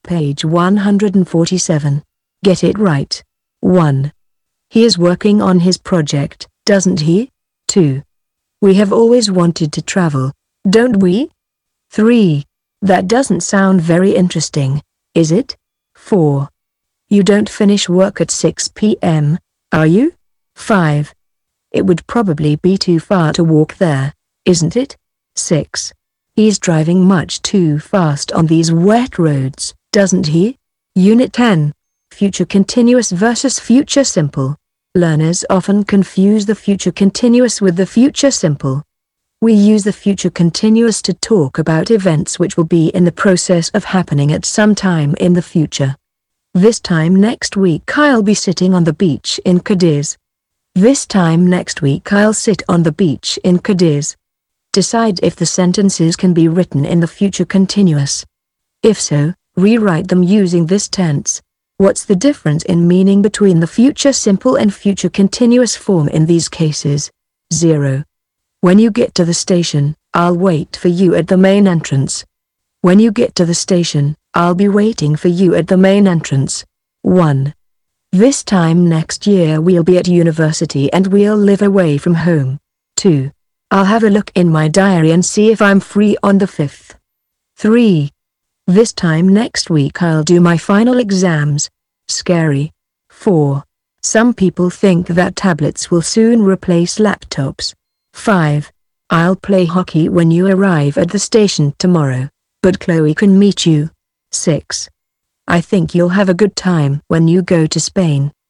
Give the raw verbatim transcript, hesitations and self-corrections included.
Page one hundred forty-seven. Get it right. one. He is working on his project, doesn't he? two. We have always wanted to travel, don't we? three. That doesn't sound very interesting, is it? four. You don't finish work at six p m, are you? five. It would probably be too far to walk there, isn't it? six. He's driving much too fast on these wet roads, doesn't he? Unit ten. Future continuous versus future simple. Learners often confuse the future continuous with the future simple. We use the future continuous to talk about events which will be in the process of happening at some time in the future. This time next week I'll be sitting on the beach in Cadiz. This time next week I'll sit on the beach in Cadiz. Decide if the sentences can be written in the future continuous. If so, rewrite them using this tense. What's the difference in meaning between the future simple and future continuous form in these cases? zero. When you get to the station, I'll wait for you at the main entrance. When you get to the station, I'll be waiting for you at the main entrance. one. This time next year we'll be at university and we'll live away from home. two. I'll have a look in my diary and see if I'm free on the fifth. three. This time next week I'll do my final exams. Scary. four. Some people think that tablets will soon replace laptops. five. I'll play hockey when you arrive at the station tomorrow, but Chloe can meet you. six. I think you'll have a good time when you go to Spain.